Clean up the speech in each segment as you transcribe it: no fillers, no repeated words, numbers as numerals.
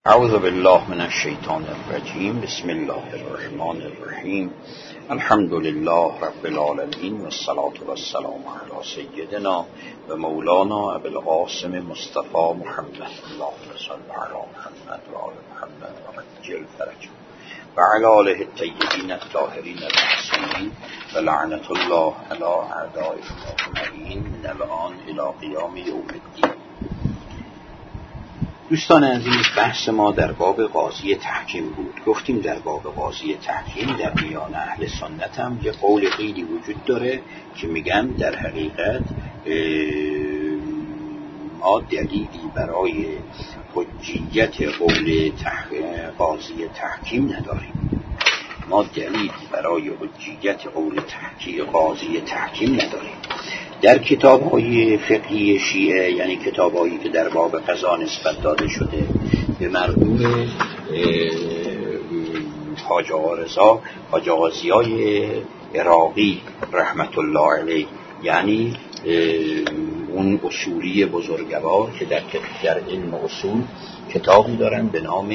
اعوذ بالله من الشیطان الرجیم. بسم الله الرحمن الرحیم. الحمد لله رب العالمین و الصلاة و السلام علی سیدنا و مولانا ابی القاسم مصطفی محمد. اللهم صل علی محمد و آل محمد و عجل فرجه و علی آله الطیبین الطاهرین المعصومین و لعنت الله علی اعدائهم اجمعین من الآن الی قیام یوم الدین. دوستان عزیز، بحث ما در باب قاضی تحکیم بود. گفتیم در باب قاضی تحکیم در میان اهل سنت هم یه قول قیلی وجود داره که میگن در حقیقت ما دلیلی برای حجیت قول قاضی تحکیم نداریم. ما دلیلی برای حجیت قول قاضی تحکیم نداریم. در کتاب‌های فقهی شیعه، یعنی کتاب‌هایی که در باب قضا نسبت داده شده به مرحوم حاج آقا رضا، حاج آقا ضیای عراقی رحمت الله علیه، یعنی اون اصولی بزرگوار که در علم اصول کتابی دارن به نام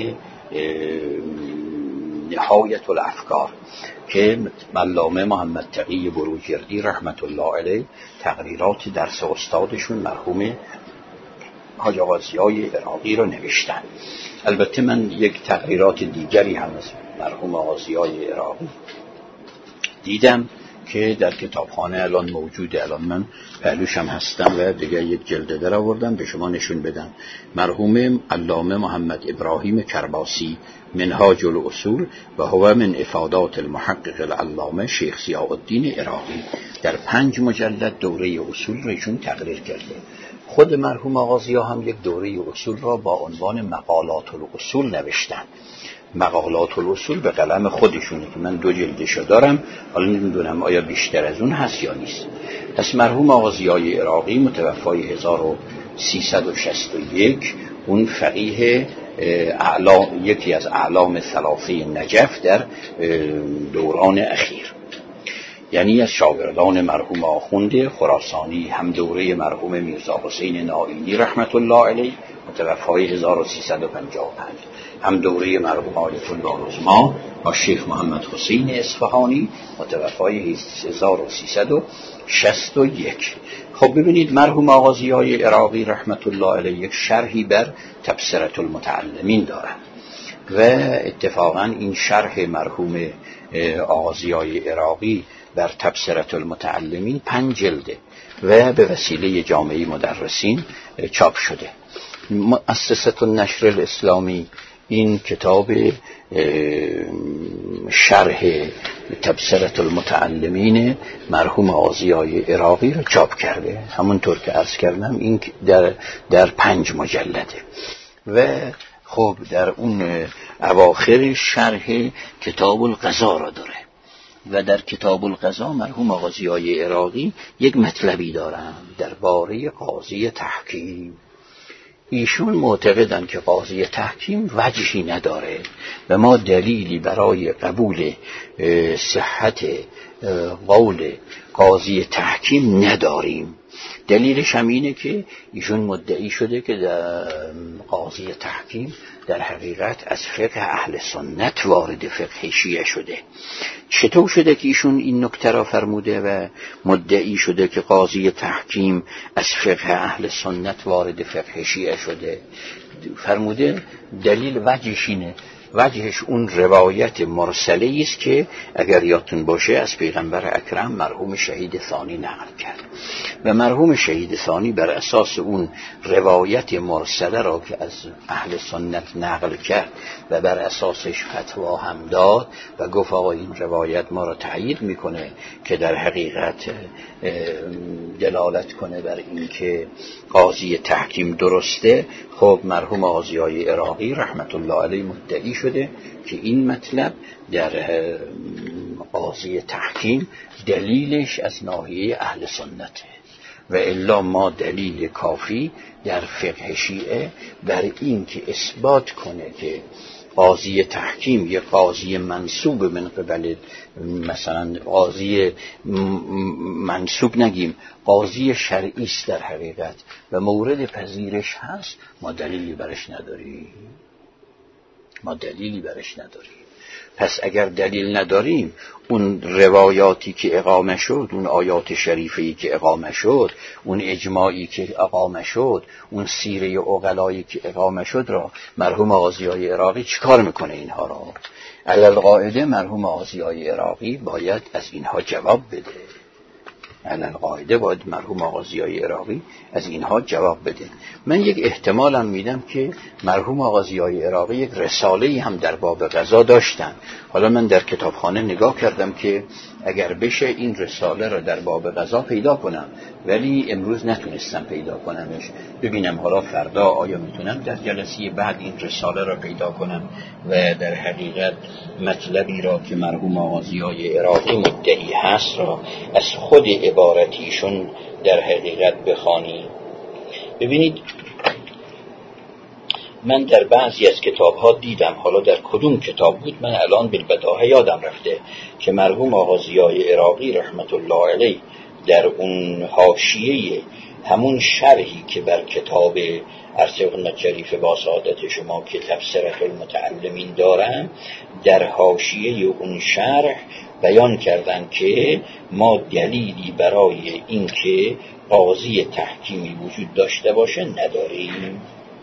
نهایت الافکار که علامه محمد تقی بروجردی رحمت الله علیه تقریرات درس استادشون مرحوم حاج آقا ضیای عراقی رو نوشتن. البته من یک تقریرات دیگری هم از مرحوم آقا ضیای عراقی دیدم که در کتابخانه الان موجوده. الان من پهلوش هم هستم و دیگه یک جلده در آوردم به شما نشون بدم. مرحوم علامه محمد ابراهیم کرباسی، منهاج الاصول و هو من افادات المحقق العلامه شیخ ضیاء الدین عراقی در 5 مجلد دوره اصول رو ایشون تقریر کرده. خود مرحوم آقا ضیا هم یک دوره اصول را با عنوان مقالات الاصول نوشتن. مقالات الاصول به قلم خودشونه که من 2 جلدشو دارم. حالا نمیدونم آیا بیشتر از اون هست یا نیست. پس مرحوم آقا ضیای عراقی متوفای 1361، اون فقیه یکی از اعلام ثلاثه نجف در دوران اخیر، یعنی از شاگردان مرحوم آخوند خراسانی، هم دوره مرحوم میرزا حسین نائینی رحمت الله علیه متوفای 1355، هم دوره مرحوم آیت الله عظما و شیخ محمد حسین اصفهانی متوفای 1361. خب ببینید مرحوم آقا ضیای عراقی رحمت الله علیه یک شرحی بر تبصره المتعلمین دارند و اتفاقا این شرح مرحوم آقا ضیای عراقی بر تبصره المتعلمین 5 جلده و به وسیله جامعه مدرسین چاپ شده. مؤسسه النشر الاسلامی این کتاب شرح تبصره المتعلمین مرحوم آقا ضیای عراقی رو چاپ کرده. همونطور که عرض کردم این در 5 مجلده و خب در اون اواخر شرح کتاب القضا را داره و در کتاب القضا مرحوم آقا ضیای عراقی یک مطلبی دارن درباره قاضی تحکیم. ایشون معتقدن که قاضی تحکیم وجهی نداره و ما دلیلی برای قبول صحت قول قاضی تحکیم نداریم. دلیلش هم اینه که ایشون مدعی شده که در قاضی تحکیم در حقیقت از فقه اهل سنت وارد فقه شیعه شده. چطور شده که ایشون این نکته را فرموده و مدعی شده که قاضی تحکیم از فقه اهل سنت وارد فقه شیعه شده؟ فرموده دلیل وجهش اینه. وجهش اون روایت مرسله است که اگر یادتون باشه از پیغمبر اکرم مرحوم شهید ثانی نقل کرد و مرحوم شهید ثانی بر اساس اون روایت مرسله را که از اهل سنت نقل کرد و بر اساسش فتوا هم داد و گفت آقا این روایت ما را تایید میکنه که در حقیقت دلالت کنه بر این که قاضی تحکیم درسته. خب مرحوم آقا ضیای عراقی رحمت الله علیه مدعی شده که این مطلب در قاضی تحکیم دلیلش از ناحیه اهل سنته و الا ما دلیل کافی در فقه شیعه بر این که اثبات کنه که قاضی تحکیم یک قاضی منصوب من قبل، مثلا قاضی منصوب نگیم، قاضی شرعی است در حقیقت و مورد پذیرش هست، ما دلیلی برش نداریم. ما دلیلی برش نداریم. پس اگر دلیل نداریم، اون روایاتی که اقامه شد، اون آیات شریفه‌ای که اقامه شد، اون اجماعی که اقامه شد، اون سیره عقلایی که اقامه شد را مرحوم آغازیای عراقی چیکار میکنه؟ اینها را علالقاعده مرحوم آغازیای عراقی باید از اینها جواب بده. علالقاعده باید مرحوم آغازیای عراقی از اینها جواب بده. من یک احتمالم میدم که مرحوم آغازیای عراقی یک رساله‌ای هم در باب قضا داشتن. حالا من در کتابخانه نگاه کردم که اگر بشه این رساله را در باب قضا پیدا کنم، ولی امروز نتونستم پیدا کنمش. ببینم حالا فردا آیا میتونم در جلسه بعد این رساله را پیدا کنم و در حقیقت مطلبی را که مرحوم آغازیای عراقی مدعی هست را از خود عبارتیشون در حقیقت بخوانی. ببینید، من در بعضی از کتاب‌ها دیدم، حالا در کدوم کتاب بود من الان بالبداهه یادم رفته، که مرحوم آغازیای عراقی رحمت الله علیه در اون حاشیه همون شرحی که بر کتاب عرض خدمت شریف با سعادت شما که تبصره المتعلمین دارن، در حاشیه اون شرح بیان کردن که ما دلیلی برای این که قاضی تحکیمی وجود داشته باشه نداریم.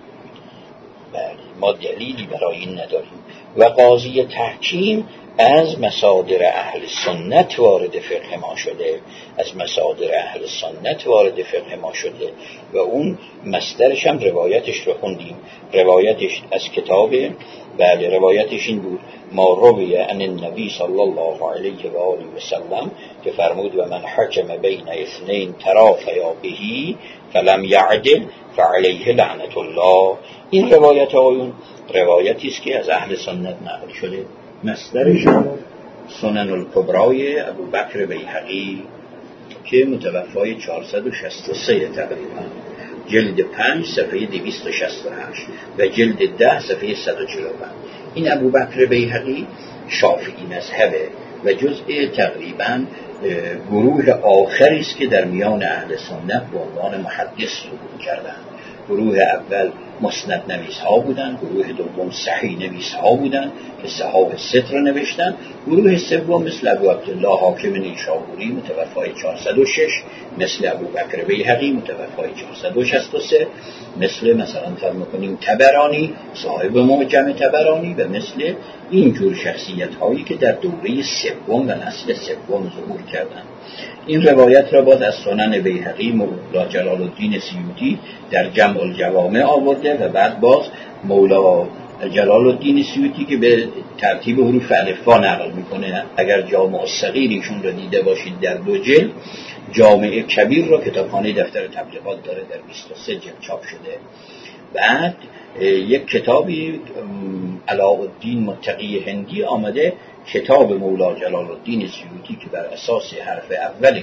بله، ما دلیلی برای این نداریم و قاضی تحکیم از مصادر اهل سنت وارد فقه ما شده، از مصادر اهل سنت وارد فقه ما شده و اون مصدرش هم روایتش رو خوندیم. روایتش از کتاب، بله، روایتش این بود: ما روی عن النبی صلی الله علیه و آله و سلم که فرمود و من حکم بین اثنین ترافیا بهی فلم یعدل فعلیه لعنت الله. این روایت آیون روایتی است که از اهل سنت نقل شده. مصدرش سنن الکبرای ابوبکر بیهقی که متوفای 463 تقریبا، جلد 5 صفحه 268 و جلد 10 صفحه 145. این ابوبکر بیهقی شافعی مذهبه و جزء تقریبا گروه آخری است که در میان اهل سنت به عنوان محدث ظهور کردند. گروه اول مسند نویس ها بودن، گروه دوم صحیح نویس ها بودن که صحاح ست را نوشتن، گروه سوم مثل ابو عبدالله حاکم نیشابوری متوفای 406، مثل ابوبکر بیهقی متوفای 463، مثلا فرض کنیم تبرانی صاحب معجم تبرانی و مثل این جور شخصیت هایی که در دوره سوم و نسل سوم ظهور کردند. این روایت را باز از سنن بیهقی مولا جلال الدین سیوطی در جمع الجوامع آورده و بعد باز مولا جلال الدین سیوطی که به ترتیب حروف الفبا نقل میکنه. اگر جامع الصغیرشون رو دیده باشید در 2 جلد، جامع کبیر را کتابخانه دفتر تبلیغات داره در 23 جلد چاپ شده. بعد یک کتابی علاءالدین متقی هندی آمده، کتاب مولا جلال الدین سیوطی که بر اساس حرف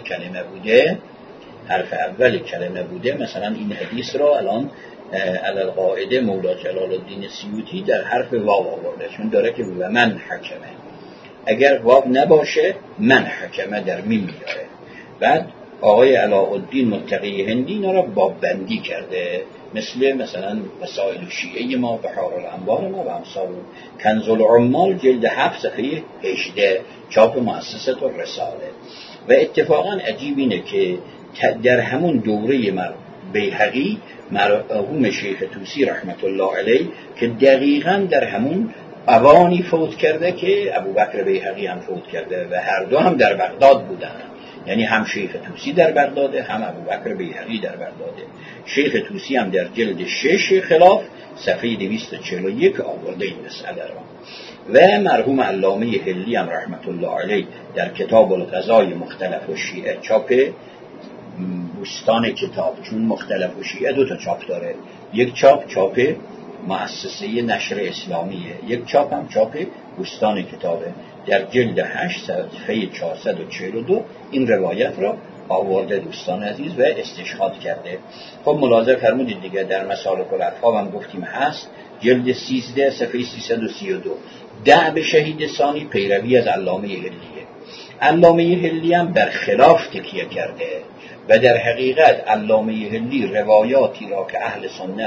اول کلمه بوده. مثلا این حدیث را الان علالقاعده مولا جلال الدین سیوطی در حرف واو آورده، چون داره که و من حکمه، اگر واو نباشه من حکمه در میم میاره. بعد آقای علاءالدین متقی هندی اینا را باب بندی کرده، مثلا مسائل شیعه ما، بحار الانوار ما و امثال. کنز العمال جلد 7 صفحه 18 چاپ مؤسسه الرساله. و اتفاقا عجیب اینه که در همون دوره بیهقی مرحوم شیخ طوسی رحمت الله علیه که دقیقاً در همون اوانی فوت کرده که ابوبکر بیهقی هم فوت کرده و هر دو هم در بغداد بودن. یعنی هم شیخ طوسی در بغداده، هم ابوبکر بیهقی در بغداده. شیخ طوسی هم در جلد 6 خلاف صفحه 241 آورده این مسئله را. و مرحوم علامه هلی هم رحمت الله علیه در کتاب القضای مختلف الشیعه چاپ بوستان کتاب، چون مختلف الشیعه 2 تا چاپ داره، یک چاپ مؤسسه نشر اسلامیه، یک چاپ هم چاپ بوستان کتابه. در جلد 8 صفحه 442 این روایت را آورده دوستان عزیز و استشهاد کرده. خب ملاحظه فرمودید دیگه در مسالک الافهام هم گفتیم هست، جلد 13 صفحه 332. دعب شهید ثانی پیروی از علامه هلیه. علامه هلی هم برخلاف تکیه کرده و در حقیقت علامه هلی روایاتی را که اهل سنت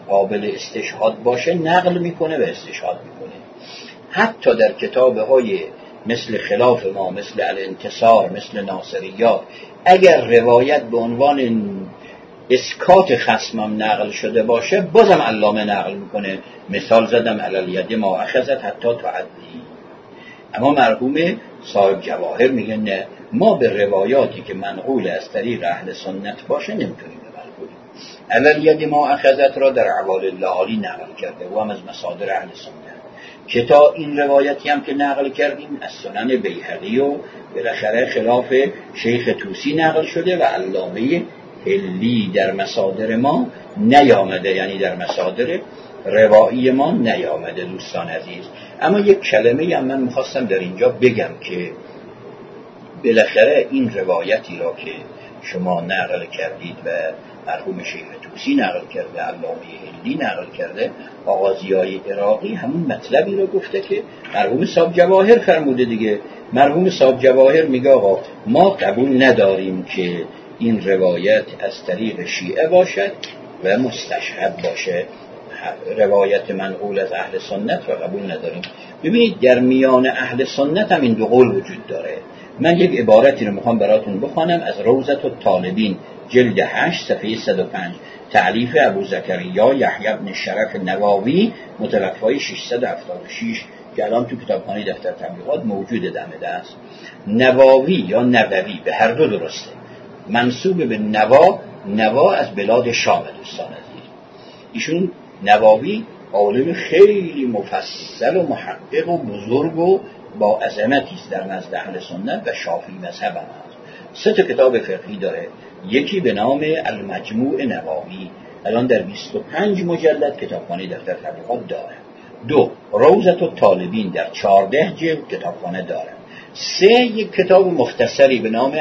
قابل استشهاد باشه نقل میکنه و استشهاد میکنه. حتی در کتاب‌های مثل خلاف ما، مثل الانتصار، مثل ناصریات، اگر روایت به عنوان اسکات خصمم نقل شده باشه بازم علامه نقل میکنه. مثال زدم علی ید ما اخذت حتی تعدی. اما مرحوم صاحب جواهر میگه نه، ما به روایاتی که منقول از طریق اهل سنت باشه نمیتونیم عمل کنیم. علی ید ما اخذت را در اعوال اللعالی نقل کرده و هم از مصادر اهل سنت. کتاب این روایتی هم که نقل کردیم از سنن بیهقی و بالاخره خلاف شیخ طوسی نقل شده و علامه هلی در مصادر ما نیامده، یعنی در مصادر روایی ما نیامده. دوستان عزیز، اما یک کلمه هم من میخواستم در اینجا بگم که بالاخره این روایتی را که شما نقل کردید و مرحوم شیخ طوسی نقل کرده، علامه هلی نقل کرده، آغازیای عراقی همون مطلبی را گفته که مرحوم صاحب جواهر فرموده دیگه. مرحوم صاحب جواهر میگه آقا ما قبول نداریم که این روایت از طریق شیعه باشد و مستشهد باشه، روایت منقول از اهل سنت را قبول نداریم. ببینید در میان اهل سنت هم این دو قول وجود داره. من یک عبارتی رو میخوام براتون بخوانم از روضة الطالبین جلد 8 صفحه 105 تألیف ابو زکریا یحیی بن شرف نووی متوفی 676 که الان تو کتابخانه دفتر تبلیغات موجود دم دست. نووی یا نووی به هر دو درسته، منسوب به نوا از بلاد شام. دوستان عزیز، ایشون نووی عالم خیلی مفصل و محقق و بزرگ و با عظمتی است در نزد اهل سنت و شافعی مذهب هم هست. 3 کتاب فقهی داره، یکی به نام المجموع نووی الان در 25 مجلد کتابخانه دفتر تبلیغات داره. 2 روضة الطالبین در 14 جلد کتابخانه داره. 3 یک کتاب مختصری به نام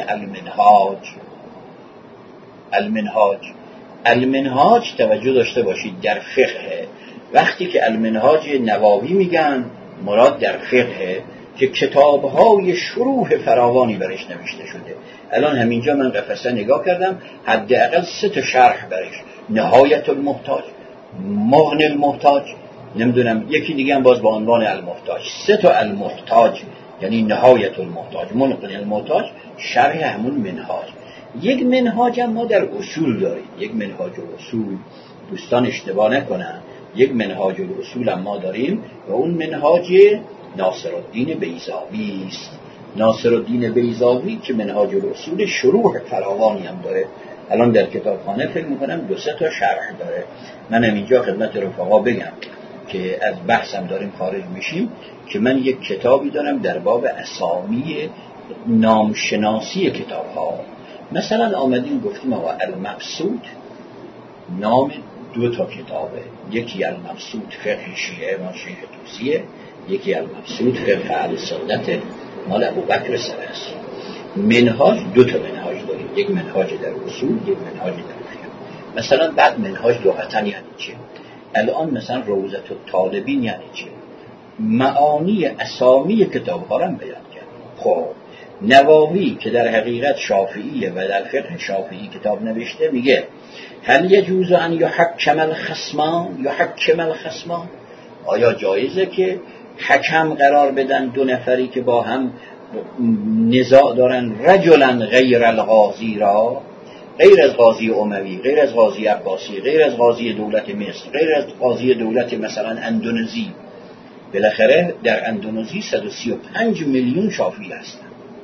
المنهاج توجه داشته باشید در فقه. وقتی که المنهاج نووی میگن مراد در فقه که کتاب‌های شروح فراوانی برش نوشته شده. الان همینجا من قفسه نگاه کردم، حداقل 3 شرح برش، نهایت المحتاج، مغنی المحتاج، نمیدونم یکی دیگه هم باز با عنوان المحتاج. 3 المحتاج یعنی نهایت المحتاج، مغنی المحتاج، شرح همون منهاج. یک منهاج هم ما در اصول داریم، یک منهاج اصول، دوستان اشتباه نکنن، یک منهاج اصول هم ما داریم و اون منهاج ناصرالدین بیضاوی است. ناصرالدین بیضاوی که منهاج اصول شروح فراوانی هم داره، الان در کتابخانه فکر میکنم 2-3 تا شرح داره. من هم اینجا خدمت رفقا بگم که از بحثم داریم خارج میشیم که من یک کتابی دارم در باب اسامی نامشناسی کتاب ها. مثلا آمدیم گفتیم آقا المبسوط نام 2 تا کتابه، یکی المبسوط فقه شیعه مال شیخ طوسیه، یکی المبسوط فقه اهل سنت مال ابوبکر سرخسی. منهاج 2 تا منهاج داریم، یک منهاج در اصول، یک منهاج در فقه. مثلا بعد منهاج لغتا یعنی چه؟ الان مثلا روضة الطالبین یعنی چه؟ معانی اسامی کتاب ها رو بیان کرد. خب نووی که در حقیقت شافعیه و در فقه شافعی کتاب نوشته میگه هل یجوز ان یحکم الخصمان، آیا جایزه که حکم قرار بدن 2 نفری که با هم نزاع دارن، رجلا غیر القاضی را، غیر از قاضی اموی، غیر از قاضی عباسی، غیر از قاضی دولت مصر، غیر از قاضی دولت مثلا اندونزی. بالاخره در اندونزی 135 میلیون شافعی هستن.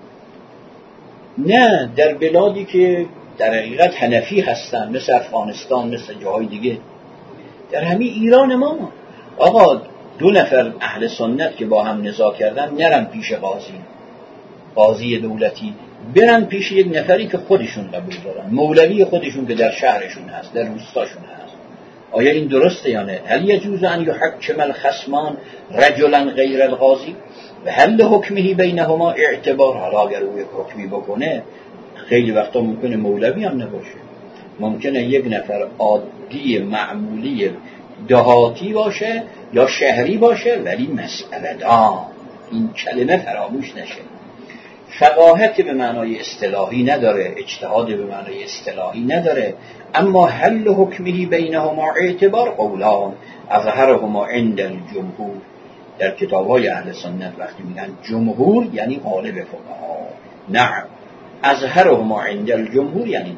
نه در بلادی که در حقیقت حنفی هستن مثل افغانستان، مثل جاهای دیگه، در همین ایران ما آقا 2 نفر اهل سنت که با هم نزاع کردن نرن پیش قاضی دولتی، برن پیش یک نفری که خودشون قبول دارن، مولوی خودشون که در شهرشون هست، در روستاشون هست. آیا این درسته یا نه؟ هل یجوز ان یحکم الخصمان رجلا غیر القاضی و هل حکمه بینهما اعتبار؟ حالا اگر او یک حکمی بکنه خیلی وقتا ممکنه مولوی هم نباشه، ممکنه یک نفر عادی معمولی دهاتی باشه یا شهری باشه، ولی مسئله دان، این کلمه فراموش نشه. فقاهت به معنای اصطلاحی نداره، اجتهاد به معنای اصطلاحی نداره، اما حل حکمی بینهما اعتبار قولان اظهرهما عند الجمهور. در کتاب‌های اهل سنت وقتی میگن جمهور یعنی غالب فقها، نعم. اظهرهما عند الجمهور یعنی نه.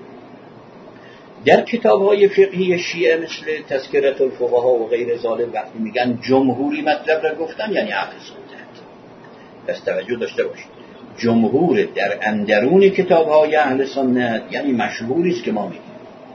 در کتاب‌های فقهی شیعه مثل تذکرة الفقها و غیر ذالک وقتی میگن جمهوری مطلب را گفتن یعنی اهل سنت. پس توجه داشته باشید، جمهور در اندرون کتاب‌های اهل سنت یعنی مشهوری است که ما میگیم.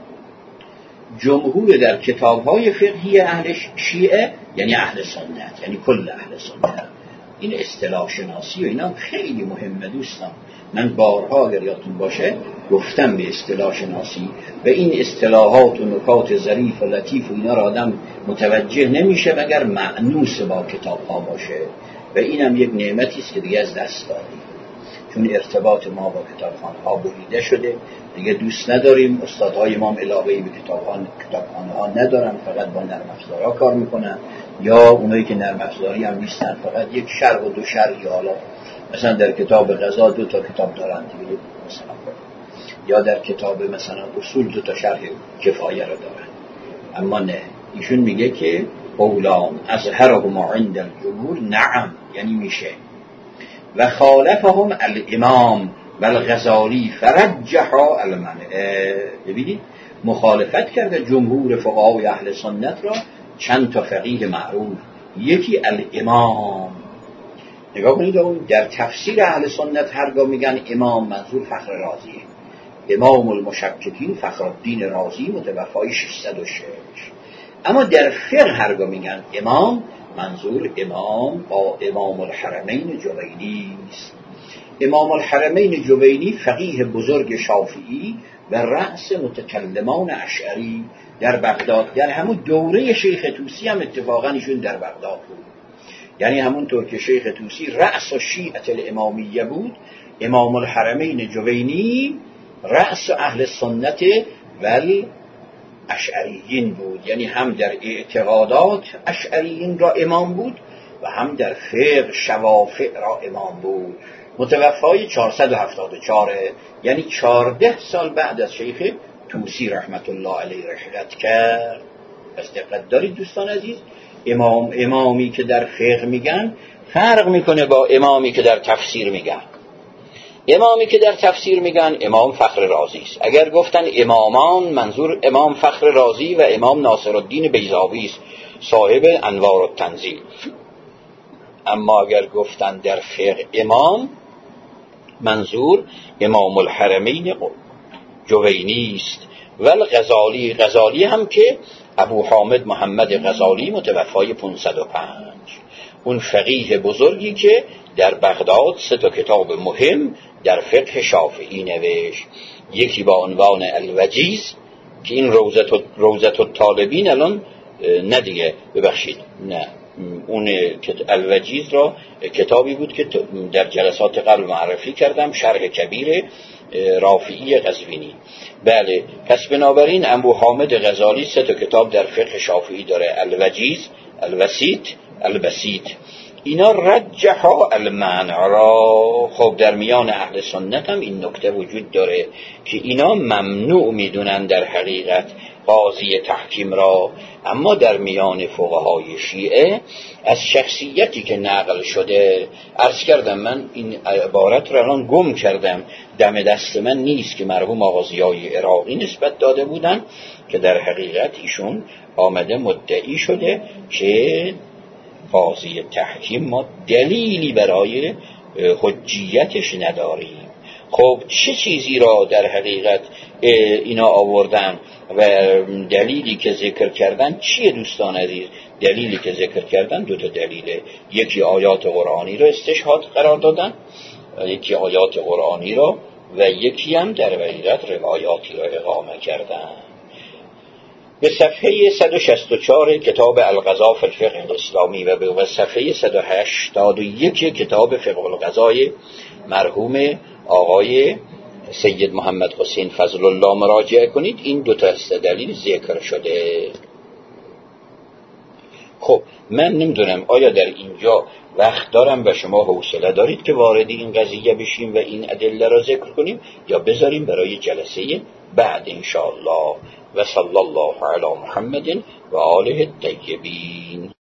جمهور در کتاب‌های فقهی اهل شیعه یعنی اهل سنت، یعنی کل اهل سنت. این اصطلاح شناسی و اینا خیلی مهمه دوستان. من بارها اگر یادتون باشه گفتم به اصطلاح شناسی و این اصطلاحات و نکات ظریف و لطیف و اینا را آدم متوجه نمیشه مگر مأنوس با کتاب‌ها باشه و اینم یک نعمتی است که دیگه از دست دادیم، چون ارتباط ما با کتابخانه‌ها بریده شده، دیگه دوست نداریم. استادهای ما هم علاقه‌ای به کتابخانه‌ها ندارن، فقط با نرم افزارها کار میکنن، یا اونایی که نرم افزاری هم نیستن فقط یک شرح و دو شرح، یا حالا مثلا در کتاب غذا 2 تا کتاب دارن دیگه مثلا، یا در کتاب مثلا اصول 2 تا شرح کفایه رو دارن. اما نه، ایشون میگه که قولان اظهرهما عند الجمهور، نعم یعنی میشه. و خالفهم الامام و الغزالی فرجحا المنع. ببینید مخالفت کرده جمهور فقهای اهل سنت را چند تا فقیه معروف. یکی الامام، نگاه کنید در تفسیر اهل سنت هرگاه میگن امام منظور فخر رازیه، امام المشککین فخرالدین رازی متوفای 606. اما در فقه هرگاه میگن امام منظور امام با امام الحرمین جوینی است. امام الحرمین جوینی فقیه بزرگ شافعی و رأس متکلمان اشعری در بغداد، در همون دوره شیخ طوسی هم اتفاقا ایشون در بغداد بود. یعنی همونطور که شیخ طوسی رأس شیعة الامامیه بود، امام الحرمین جوینی رأس اهل سنت و اشعریین بود، یعنی هم در اعتقادات اشعریین را امام بود و هم در فقه شوافع را امام بود. متوفای 474، یعنی 14 سال بعد از شیخ طوسی رحمت الله علیه رحلت کرد. پس دقت دارید دوستان عزیز، امامی که در فقه میگن فرق میکنه با امامی که در تفسیر میگن. امامی که در تفسیر میگن امام فخر رازی است. اگر گفتن امامان منظور امام فخر رازی و امام ناصرالدین بیضاوی است صاحب انوار التنزیل. اما اگر گفتن در فقه امام منظور امام الحرمین جوینی است. و الغزالی، غزالی هم که ابو حامد محمد غزالی متوفای 505، اون فقیه بزرگی که در بغداد 3 تا کتاب مهم در فقه شافعی نوشت. یکی با عنوان الوجیز که این روضة الطالبین الان نه دیگه، ببخشید نه، اون الوجیز را کتابی بود که در جلسات قبل معرفی کردم، شرح کبیر رافعی قزوینی. بله، پس بنابراین ابو حامد غزالی 3 تا کتاب در فقه شافعی داره، الوجیز، الوسیط، البسیط. اینا رجحا المنع را. خب در میان اهل سنت هم این نکته وجود داره که اینا ممنوع میدونن در حقیقت قاضی تحکیم را. اما در میان فقهای شیعه از شخصیتی که نقل شده، عرض کردم من این عبارت را الان گم کردم، دم دست من نیست، که مرحوم آقا ضیای عراقی نسبت داده بودن که در حقیقت ایشون آمده مدعی شده که قاضی تحکیم ما دلیلی برای حجیتش نداریم. خب چه چیزی را در حقیقت اینا آوردن و دلیلی که ذکر کردن چیه دوستان عزیز؟ دلیلی که ذکر کردن 2 تا دلیله. یکی آیات قرآنی را استشهاد قرار دادن، یکی آیات قرآنی را، و یکی هم در حقیقت روایاتی را اقامه کردن. به صفحه 164 کتاب القضاء فی الفقه الاسلامی و به صفحه 181 کتاب فقه القضاء مرحوم آقای سید محمد حسین فضل الله مراجعه کنید. این 2 تا دلیل ذکر شده. خب من نمیدونم آیا در اینجا وقت دارم و شما حوصله دارید که وارد این قضیه بشیم و این ادله را ذکر کنیم، یا بذاریم برای جلسه بعد انشاءالله. و صلی الله علی محمد و آله الطیبین.